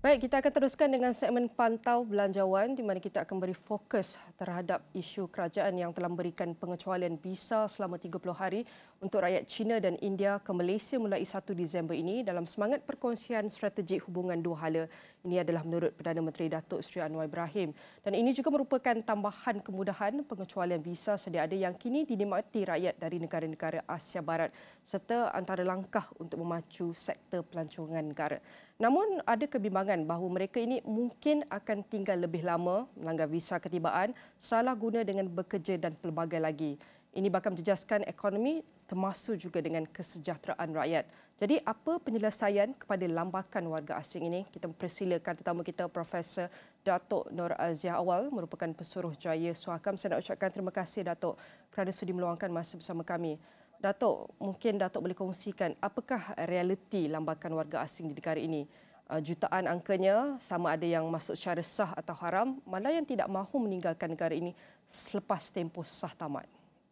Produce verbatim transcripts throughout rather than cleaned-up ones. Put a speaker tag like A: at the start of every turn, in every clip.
A: Baik, kita akan teruskan dengan segmen Pantau Belanjawan di mana kita akan beri fokus terhadap isu kerajaan yang telah memberikan pengecualian visa selama tiga puluh hari untuk rakyat China dan India ke Malaysia mulai satu Disember ini dalam semangat perkongsian strategik hubungan dua hala. Ini adalah menurut Perdana Menteri Datuk Seri Anwar Ibrahim. Dan ini juga merupakan tambahan kemudahan pengecualian visa sedia ada yang kini dinikmati rakyat dari negara-negara Asia Barat serta antara langkah untuk memacu sektor pelancongan negara. Namun ada kebimbangan bahawa mereka ini mungkin akan tinggal lebih lama melanggar visa ketibaan, salah guna dengan bekerja dan pelbagai lagi. Ini bakal menjejaskan ekonomi termasuk juga dengan kesejahteraan rakyat. Jadi apa penyelesaian kepada lambakan warga asing ini? Kita mempersilakan tetamu kita Profesor Datuk Nur Aziah Awal merupakan Pesuruhjaya Suhakam. Saya nak ucapkan terima kasih Datuk kerana sudi meluangkan masa bersama kami. Datuk, mungkin Datuk boleh kongsikan apakah realiti lambakan warga asing di negara ini? Uh, jutaan angkanya, sama ada yang masuk secara sah atau haram, mana yang tidak mahu meninggalkan negara ini selepas tempoh sah tamat?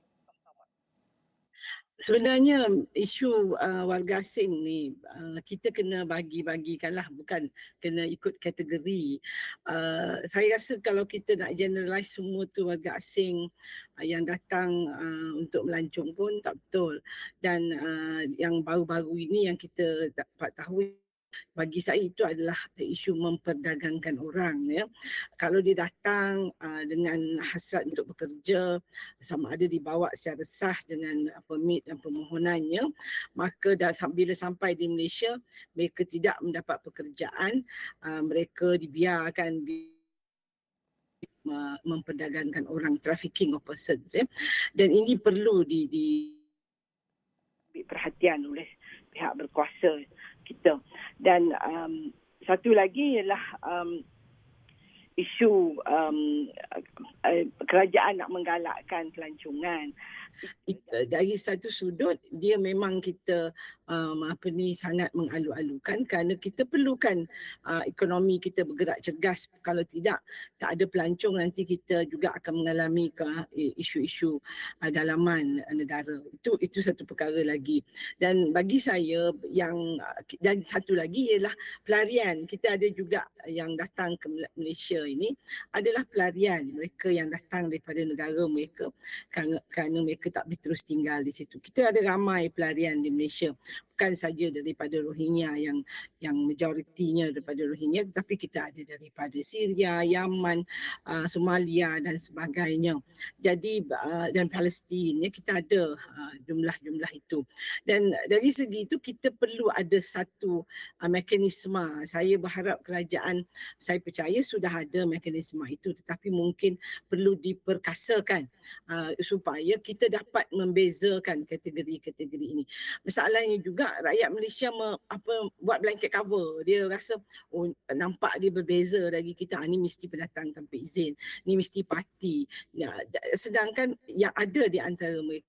B: Sebenarnya isu uh, warga asing ni uh, kita kena bagi-bagikanlah, bukan kena ikut kategori. Uh, saya rasa kalau kita nak generalize semua tu warga asing uh, yang datang uh, untuk melancong pun tak betul. Dan uh, yang baru-baru ini yang kita dapat tahu, bagi saya itu adalah isu memperdagangkan orang, ya. Kalau dia datang uh, dengan hasrat untuk bekerja, sama ada dibawa secara sah dengan uh, permit dan permohonannya, maka dah, bila sampai di Malaysia mereka tidak mendapat pekerjaan, uh, mereka dibiarkan memperdagangkan orang, trafficking of persons, ya. Dan ini perlu di, di perhatian oleh pihak berkuasa kita. Dan um, satu lagi ialah um, isu um, uh, kerajaan nak menggalakkan pelancongan. Dari satu sudut dia memang kita um, apa ni sangat mengalu-alukan kerana kita perlukan uh, ekonomi kita bergerak cergas. Kalau tidak, tak ada pelancong, nanti kita juga akan mengalami ke isu-isu uh, dalaman negara. Itu itu satu perkara lagi. Dan bagi saya yang dan satu lagi ialah pelarian. Kita ada juga yang datang ke Malaysia ini adalah pelarian, mereka yang datang daripada negara mereka kerana, kerana mereka tak boleh terus tinggal di situ. Kita ada ramai pelarian di Malaysia, bukan saja daripada Rohingya yang yang majoritinya daripada Rohingya, tetapi kita ada daripada Syria, Yaman, uh, Somalia dan sebagainya. Jadi uh, dan Palestin, ya, kita ada uh, jumlah-jumlah itu. Dan dari segi itu kita perlu ada satu uh, mekanisme. Saya berharap kerajaan, saya percaya sudah ada mekanisme itu, tetapi mungkin perlu diperkasakan uh, supaya kita dapat membezakan kategori-kategori ini. Masalahnya juga rakyat Malaysia me, apa buat blanket cover. Dia rasa oh nampak dia berbeza dari kita. Ini mesti pendatang tanpa izin. Ini mesti parti. Ya, sedangkan yang ada di antara mereka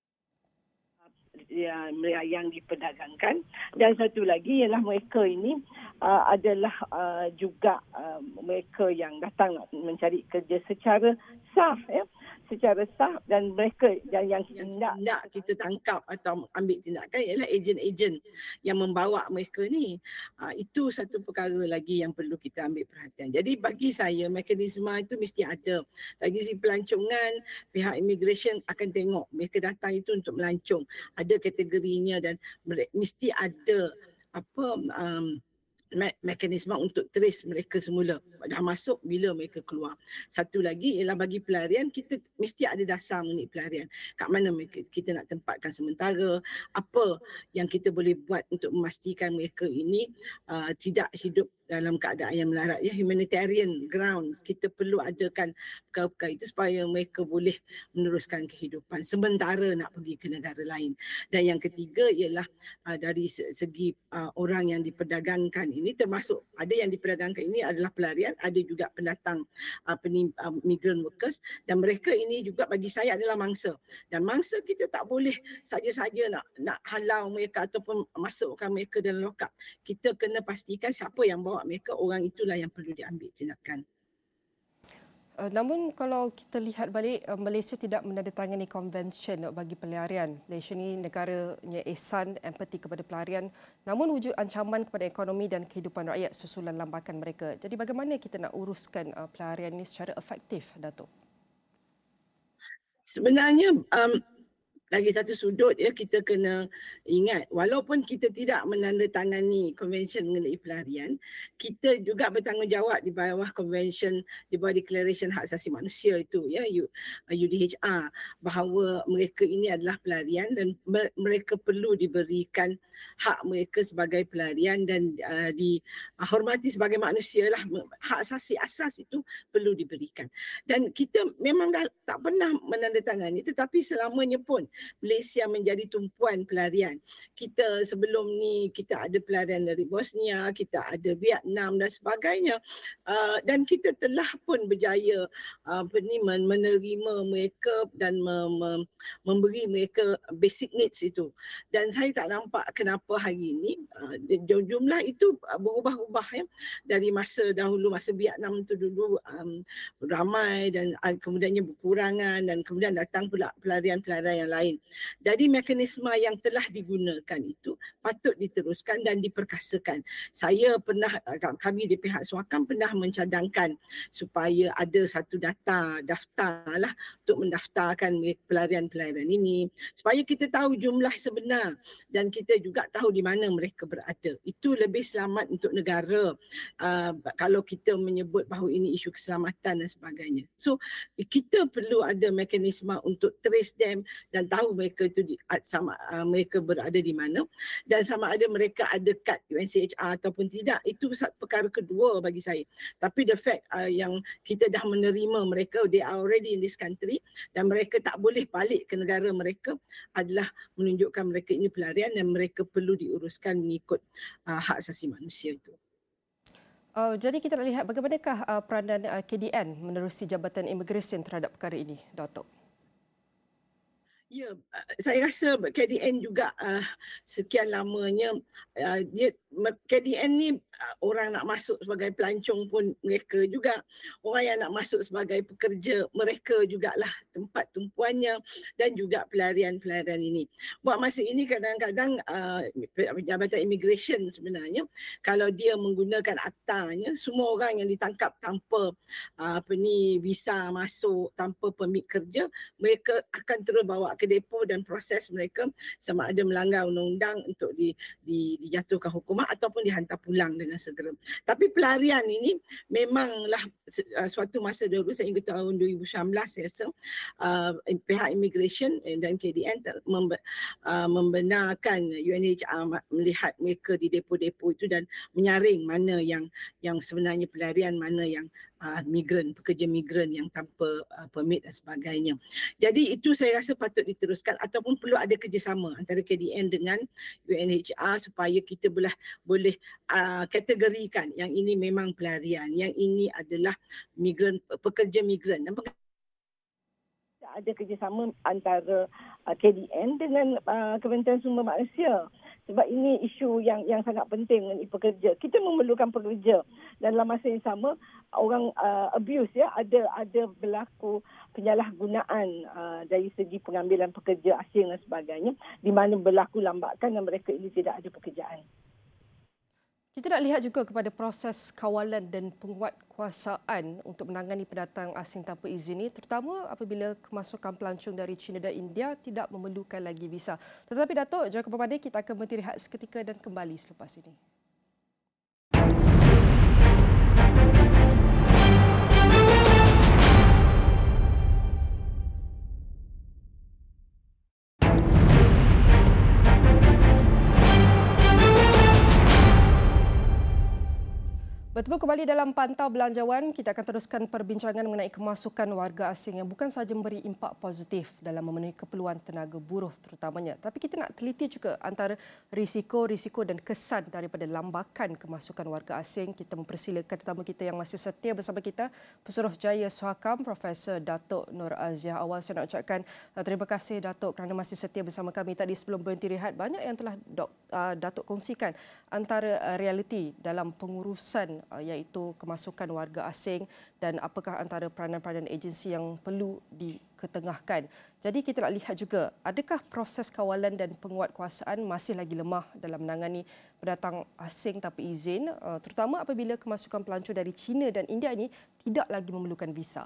B: yang diperdagangkan, dan satu lagi ialah mereka ini uh, adalah uh, juga uh, mereka yang datang mencari kerja secara sah, ya, secara sah, dan mereka dan yang hendak nak kita tangkap atau ambil tindakan ialah ejen-ejen yang membawa mereka ni. Uh, itu satu perkara lagi yang perlu kita ambil perhatian. Jadi bagi saya mekanisme itu mesti ada. Lagi si pelancongan, pihak immigration akan tengok mereka datang itu untuk melancong, ada kategorinya, dan mesti ada apa um, me- mekanisme untuk trace mereka semula dah masuk bila mereka keluar. Satu lagi ialah bagi pelarian, kita mesti ada dasar mengenai pelarian. Kat mana mereka, kita nak tempatkan sementara, apa yang kita boleh buat untuk memastikan mereka ini uh, tidak hidup dalam keadaan yang melarat, ya, humanitarian grounds. Kita perlu adakan perkara-perkara itu supaya mereka boleh meneruskan kehidupan sementara nak pergi ke negara lain. Dan yang ketiga ialah uh, dari segi uh, orang yang diperdagangkan ini, termasuk ada yang diperdagangkan ini adalah pelarian, ada juga pendatang uh, penim, uh, migrant workers, dan mereka ini juga bagi saya adalah mangsa. Dan mangsa kita tak boleh saja-saja nak nak halau mereka ataupun masukkan mereka dalam lokap. Kita kena pastikan siapa yang bawa mereka, orang itulah yang perlu diambil tindakan.
A: Uh, namun kalau kita lihat balik, uh, Malaysia tidak menandatangani konvensyen bagi pelarian. Malaysia ini negaranya ihsan, empati kepada pelarian, namun wujud ancaman kepada ekonomi dan kehidupan rakyat susulan lambakan mereka. Jadi bagaimana kita nak uruskan uh, pelarian ini secara efektif, Datuk?
C: Sebenarnya um, lagi satu sudut ya, kita kena ingat walaupun kita tidak menandatangani konvensyen mengenai pelarian, kita juga bertanggungjawab di bawah konvensyen, di bawah Declaration Hak Asasi Manusia itu ya, U D H R, bahawa mereka ini adalah pelarian dan mereka perlu diberikan hak mereka sebagai pelarian dan uh, dihormati sebagai manusia lah. Hak asasi asas itu perlu diberikan. Dan kita memang dah tak pernah menandatangani, tetapi selamanya pun Malaysia menjadi tumpuan pelarian. Kita sebelum ni kita ada pelarian dari Bosnia, kita ada Vietnam dan sebagainya. Uh, dan kita telah pun berjaya uh, menerima mereka dan mem- memberi mereka basic needs itu. Dan saya tak nampak kenapa hari ini uh, jumlah itu berubah-ubah ya. Dari masa dahulu, masa Vietnam itu dulu um, ramai dan uh, kemudiannya berkurangan dan kemudian datang pula pelarian-pelarian yang lain. Jadi mekanisme yang telah digunakan itu patut diteruskan dan diperkasakan. Saya pernah, kami di pihak Suakam pernah mencadangkan supaya ada satu data, daftar lah untuk mendaftarkan pelarian-pelarian ini supaya kita tahu jumlah sebenar dan kita juga tahu di mana mereka berada. Itu lebih selamat untuk negara uh, kalau kita menyebut bahawa ini isu keselamatan dan sebagainya. So kita perlu ada mekanisme untuk trace them dan tahu mereka itu di, sama uh, mereka berada di mana dan sama ada mereka ada kad U N C H R ataupun tidak. Itu perkara kedua bagi saya. Tapi the fact uh, yang kita dah menerima mereka, they are already in this country dan mereka tak boleh balik ke negara mereka adalah menunjukkan mereka ini pelarian dan mereka perlu diuruskan mengikut uh, hak asasi manusia itu.
A: Uh, jadi kita nak lihat bagaimanakah uh, peranan uh, K D N menerusi Jabatan Imigresen terhadap perkara ini, Datuk?
C: Ya, saya rasa K D N juga uh, sekian lamanya uh, dia K D N ni uh, orang nak masuk sebagai pelancong pun mereka juga, orang yang nak masuk sebagai pekerja mereka jugalah tempat tumpuannya dan juga pelarian-pelarian ini. Buat masa ini kadang-kadang uh, Jabatan Immigration sebenarnya kalau dia menggunakan aktanya, semua orang yang ditangkap tanpa uh, apa ni visa masuk, tanpa permit kerja, mereka akan terus bawa ke depo dan proses mereka sama ada melanggar undang-undang untuk di, di, dijatuhkan hukuman ataupun dihantar pulang dengan segera. Tapi pelarian ini memanglah suatu masa dahulu, saya ingat tahun dua ribu sembilan belas saya rasa uh, pihak immigration dan K D N uh, membenarkan U N H R melihat mereka di depo-depo itu dan menyaring mana yang yang sebenarnya pelarian, mana yang uh, migran, pekerja migran yang tanpa uh, permit dan sebagainya. Jadi itu saya rasa patut diteruskan ataupun perlu ada kerjasama antara K D N dengan U N H R supaya kita boleh boleh uh, kategorikan yang ini memang pelarian, yang ini adalah migran, pekerja migran. Dan pekerja
B: ada kerjasama antara uh, K D N dengan uh, Kementerian Sumber Manusia. Sebab ini isu yang yang sangat penting mengenai pekerja. Kita memerlukan pekerja dan dalam masa yang sama orang uh, abuse ya, ada ada berlaku penyalahgunaan uh, dari segi pengambilan pekerja asing dan sebagainya di mana berlaku lambakan dan mereka ini tidak ada pekerjaan.
A: Kita nak lihat juga kepada proses kawalan dan penguatkuasaan untuk menangani pendatang asing tanpa izin ini, terutama apabila kemasukan pelancong dari China dan India tidak memerlukan lagi visa. Tetapi Datuk, jangan ke mana, kita akan berhenti rehat seketika dan kembali selepas ini. Bertemu kembali dalam Pantau Belanjawan, kita akan teruskan perbincangan mengenai kemasukan warga asing yang bukan sahaja memberi impak positif dalam memenuhi keperluan tenaga buruh terutamanya. Tapi kita nak teliti juga antara risiko-risiko dan kesan daripada lambakan kemasukan warga asing. Kita mempersilakan tetamu kita yang masih setia bersama kita, Pesuruhjaya Suakam, Profesor Datuk Nur Aziah. Awal saya nak ucapkan uh, terima kasih Datuk kerana masih setia bersama kami tadi sebelum berhenti rehat. Banyak yang telah dok, uh, Datuk kongsikan antara uh, realiti dalam pengurusan iaitu kemasukan warga asing dan apakah antara peranan-peranan agensi yang perlu diketengahkan. Jadi kita nak lihat juga adakah proses kawalan dan penguatkuasaan masih lagi lemah dalam menangani pendatang asing tanpa izin, terutama apabila kemasukan pelancong dari China dan India ini tidak lagi memerlukan visa.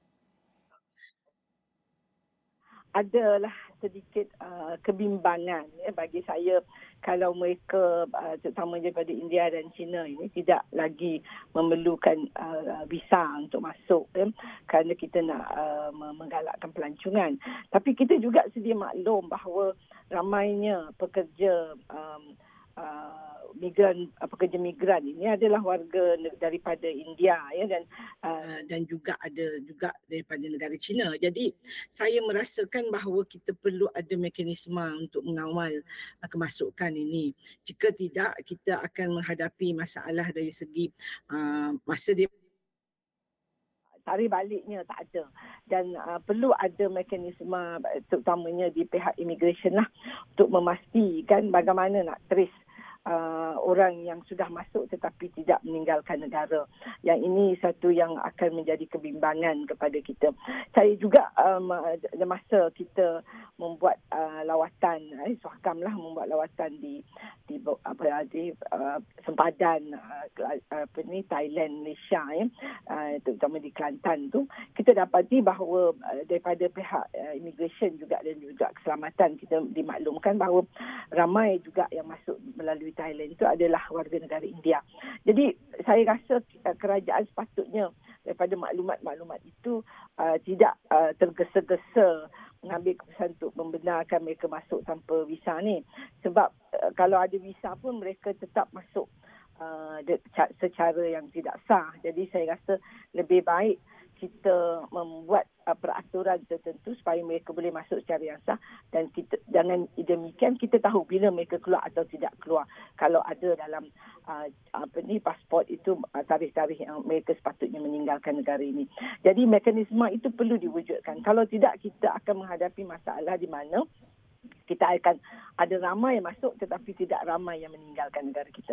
B: Adalah sedikit uh, kebimbangan ya, bagi saya kalau mereka uh, terutama daripada India dan China ini tidak lagi memerlukan uh, visa untuk masuk ya, kerana kita nak uh, menggalakkan pelancongan. Tapi kita juga sedia maklum bahawa ramainya pekerja um, uh, migran uh, pekerja migran ini adalah warga daripada India ya, dan
C: uh, dan juga ada juga daripada negara China. Jadi saya merasakan bahawa kita perlu ada mekanisme untuk mengawal uh, kemasukan ini. Jika tidak, kita akan menghadapi masalah dari segi uh, masa dia
B: tarik baliknya tak ada, dan uh, perlu ada mekanisme terutamanya di pihak immigration lah untuk memastikan bagaimana nak trace Uh, orang yang sudah masuk tetapi tidak meninggalkan negara. Yang ini satu yang akan menjadi kebimbangan kepada kita. Saya juga um, masa kita membuat uh, lawatan, eh, Suhakam lah membuat lawatan di di apa di uh, sempadan uh, apa ni Thailand, Malaysia ya, uh, terutama di Kelantan tu, kita dapati bahawa uh, daripada pihak uh, immigration juga dan juga keselamatan kita dimaklumkan bahawa ramai juga yang masuk melalui Thailand itu adalah warga negara India. Jadi saya rasa kerajaan sepatutnya daripada maklumat-maklumat itu uh, tidak uh, tergesa-gesa mengambil keputusan untuk membenarkan mereka masuk tanpa visa ni. Sebab uh, kalau ada visa pun mereka tetap masuk uh, secara yang tidak sah. Jadi saya rasa lebih baik kita membuat uh, peraturan tertentu supaya mereka boleh masuk secara yang sah, dan kita dengan demikian kita tahu bila mereka keluar atau tidak keluar. Kalau ada dalam uh, apa ni pasport itu uh, tarikh-tarikh yang mereka sepatutnya meninggalkan negara ini. Jadi mekanisme itu perlu diwujudkan. Kalau tidak, kita akan menghadapi masalah di mana kita akan ada ramai yang masuk tetapi tidak ramai yang meninggalkan negara kita.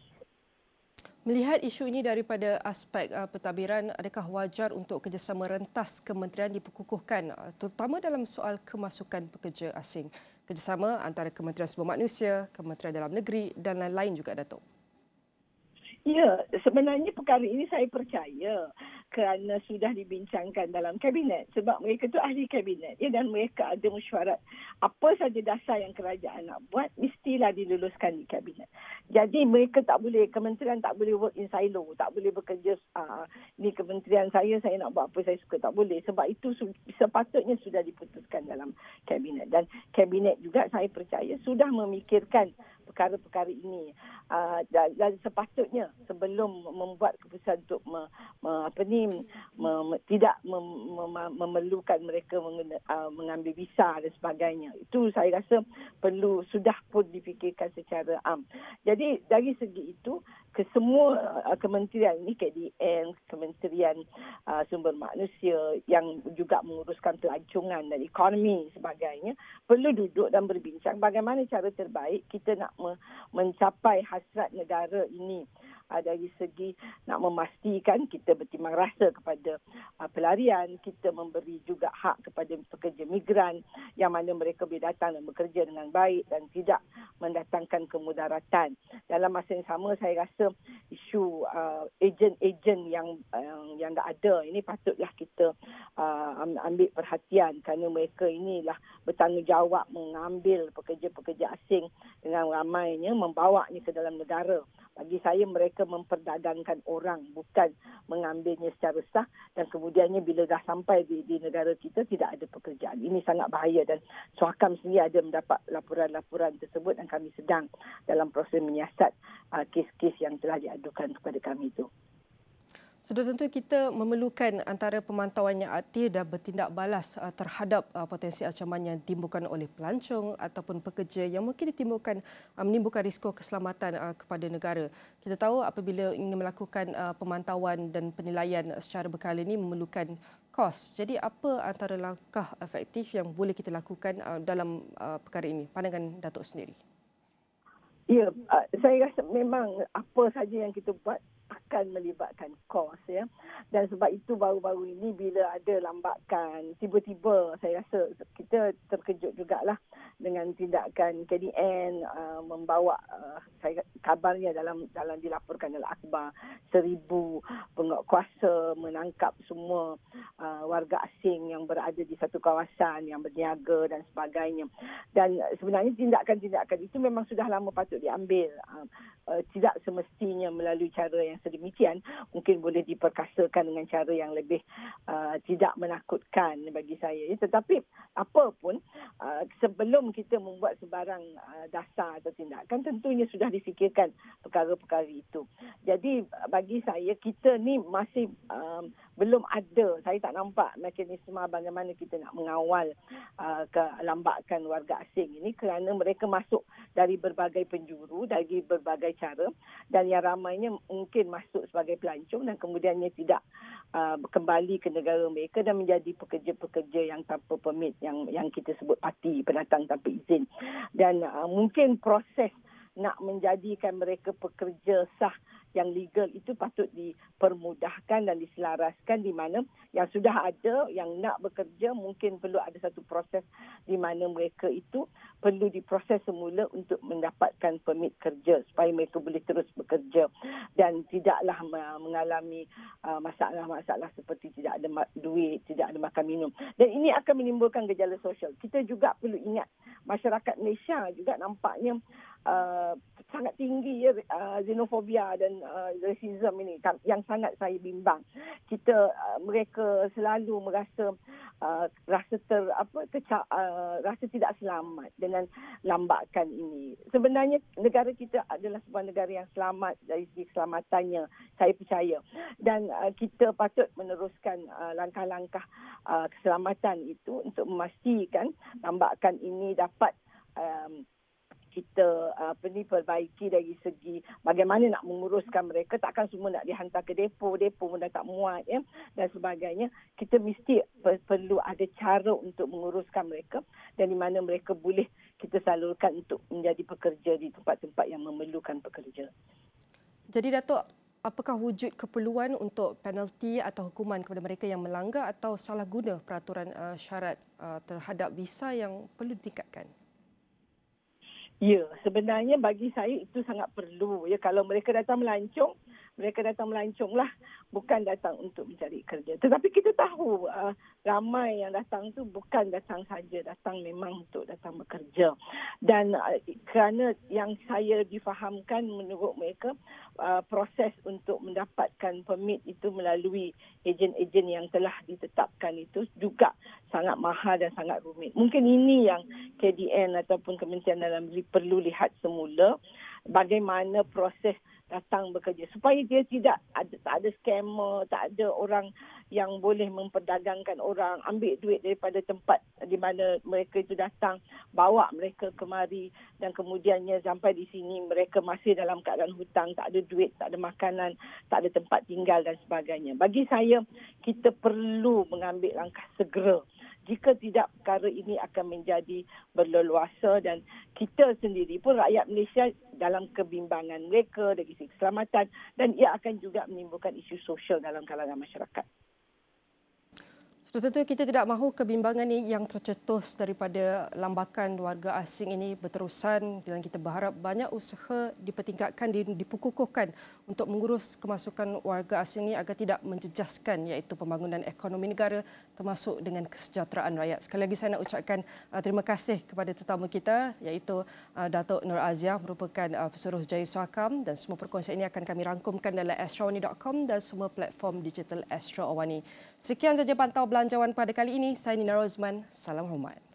A: Melihat isu ini daripada aspek uh, pentadbiran, adakah wajar untuk kerjasama rentas kementerian diperkukuhkan, uh, terutama dalam soal kemasukan pekerja asing? Kerjasama antara Kementerian Sumber Manusia, Kementerian Dalam Negeri dan lain-lain juga, Datuk.
B: Ya, sebenarnya perkara ini saya percaya kerana sudah dibincangkan dalam kabinet, sebab mereka tu ahli kabinet ya, dan mereka ada mesyuarat apa saja dasar yang kerajaan nak buat mestilah diluluskan di kabinet. Jadi mereka tak boleh, kementerian tak boleh work in silo, tak boleh bekerja uh, ni kementerian saya, saya nak buat apa saya suka, tak boleh. Sebab itu sepatutnya sudah diputuskan dalam kabinet, dan kabinet juga saya percaya sudah memikirkan perkara-perkara ini uh, dan, dan sepatutnya sebelum membuat keputusan untuk me, me, apa ni me, me, tidak mem, mem, memerlukan mereka mengena, uh, mengambil visa dan sebagainya, itu saya rasa perlu sudah pun difikirkan secara am. Jadi dari segi itu ke semua uh, kementerian ini, K D N, Kementerian uh, Sumber Manusia yang juga menguruskan pelancongan dan ekonomi sebagainya, perlu duduk dan berbincang bagaimana cara terbaik kita nak mencapai hasrat negara ini uh, dari segi nak memastikan kita bertimbang rasa kepada uh, pelarian, kita memberi juga hak kepada pekerja migran yang mana mereka boleh datang dan bekerja dengan baik dan tidak mendatangkan kemudaratan. Dalam masa yang sama, saya rasa isu uh, ejen-ejen yang uh, yang tak ada ini patutlah kita uh, ambil perhatian, kerana mereka inilah bertanggungjawab mengambil pekerja-pekerja asing dengan ramainya, membawanya ke dalam negara. Bagi saya mereka memperdagangkan orang, bukan mengambilnya secara sah, dan kemudiannya bila dah sampai di, di negara kita tidak ada pekerjaan. Ini sangat bahaya, dan Suhakam sendiri ada mendapat laporan-laporan tersebut dan kami sedang dalam proses menyiasat uh, kes-kes yang telah diadukan kepada kami itu.
A: Sudah tentu kita memerlukan antara pemantauan yang aktif dan bertindak balas terhadap potensi ancaman yang ditimbulkan oleh pelancong ataupun pekerja yang mungkin ditimbulkan menimbulkan risiko keselamatan kepada negara. Kita tahu apabila ingin melakukan pemantauan dan penilaian secara berkala ini memerlukan kos. Jadi apa antara langkah efektif yang boleh kita lakukan dalam perkara ini? Pandangan Datuk sendiri.
B: Ya, saya rasa memang apa saja yang kita buat akan bukan melibatkan kos ya. Dan sebab itu baru-baru ini bila ada lambakan, tiba-tiba saya rasa kita terkejut jugalah dengan tindakan K D N uh, membawa uh, saya kabarnya dalam dalam dilaporkan dalam akhbar seribu penguatkuasa menangkap semua uh, warga asing yang berada di satu kawasan yang berniaga dan sebagainya. Dan sebenarnya tindakan-tindakan itu memang sudah lama patut diambil. Uh, uh, tidak semestinya melalui cara yang sedemikian, mungkin boleh diperkasakan dengan cara yang lebih uh, tidak menakutkan bagi saya. Tetapi apapun, uh, sebelum kita membuat sebarang uh, dasar atau tindakan, tentunya sudah difikirkan perkara-perkara itu. Jadi bagi saya, kita ni masih um, belum ada, saya tak nampak mekanisme bagaimana kita nak mengawal uh, kelambakan warga asing ini, kerana mereka masuk dari berbagai penjuru, dari berbagai cara, dan yang ramainya mungkin masuk sebagai pelancong dan kemudiannya tidak uh, kembali ke negara mereka dan menjadi pekerja-pekerja yang tanpa permit, yang yang kita sebut parti, pendatang tanpa izin. Dan uh, mungkin proses nak menjadikan mereka pekerja sah yang legal itu patut dipermudahkan dan diselaraskan, di mana yang sudah ada yang nak bekerja mungkin perlu ada satu proses di mana mereka itu perlu diproses semula untuk mendapatkan permit kerja supaya mereka boleh terus bekerja dan tidaklah mengalami uh, masalah-masalah seperti tidak ada duit, tidak ada makan minum. Dan ini akan menimbulkan gejala sosial. Kita juga perlu ingat masyarakat Malaysia juga nampaknya uh, sangat tinggi ya, uh, xenofobia dan uh, racism ini yang sangat saya bimbang. Kita uh, mereka selalu merasa uh, rasa ter apa keca, uh, rasa tidak selamat dengan lambakan ini. Sebenarnya negara kita adalah sebuah negara yang selamat dari segi keselamatannya, saya percaya. Dan uh, kita patut meneruskan uh, langkah-langkah uh, keselamatan itu untuk memastikan lambakan ini dapat um, kita apa ni perbaiki dari segi bagaimana nak menguruskan mereka. Takkan semua nak dihantar ke depo, depo pun dah tak muat ya, dan sebagainya. Kita mesti per- perlu ada cara untuk menguruskan mereka dan di mana mereka boleh kita salurkan untuk menjadi pekerja di tempat-tempat yang memerlukan pekerja.
A: Jadi Datuk, apakah wujud keperluan untuk penalti atau hukuman kepada mereka yang melanggar atau salah guna peraturan uh, syarat uh, terhadap visa yang perlu ditingkatkan?
B: Ya, sebenarnya bagi saya itu sangat perlu. Ya, kalau mereka datang melancong, mereka datang melanconglah, bukan datang untuk mencari kerja. Tetapi kita tahu uh, ramai yang datang tu bukan datang saja, datang memang untuk datang bekerja. Dan uh, kerana yang saya difahamkan menurut mereka, uh, proses untuk mendapatkan permit itu melalui ejen-ejen yang telah ditetapkan itu juga sangat mahal dan sangat rumit. Mungkin ini yang K D N ataupun Kementerian Dalam Negeri perlu lihat semula, bagaimana proses datang bekerja supaya dia tidak ada, tak ada scammer, tak ada orang yang boleh memperdagangkan orang, ambil duit daripada tempat di mana mereka itu datang, bawa mereka kemari dan kemudiannya sampai di sini mereka masih dalam keadaan hutang, tak ada duit, tak ada makanan, tak ada tempat tinggal dan sebagainya. Bagi saya, kita perlu mengambil langkah segera. Jika tidak, perkara ini akan menjadi berleluasa dan kita sendiri pun rakyat Malaysia dalam kebimbangan mereka dari segi keselamatan, dan ia akan juga menimbulkan isu sosial dalam kalangan masyarakat.
A: Tentu kita tidak mahu kebimbangan ini yang tercetus daripada lambakan warga asing ini berterusan, dan kita berharap banyak usaha dipertingkatkan, dipukukuhkan untuk mengurus kemasukan warga asing ini agar tidak menjejaskan iaitu pembangunan ekonomi negara termasuk dengan kesejahteraan rakyat. Sekali lagi saya nak ucapkan uh, terima kasih kepada tetamu kita iaitu uh, Datuk Nur Aziah merupakan uh, Pesuruh Jaya Suakam, dan semua perkongsian ini akan kami rangkumkan dalam astro awani dot com dan semua platform digital Astro Awani. Sekian saja Pantau Belanjawan pada kali ini. Saya Nina Rozman. Salam hormat.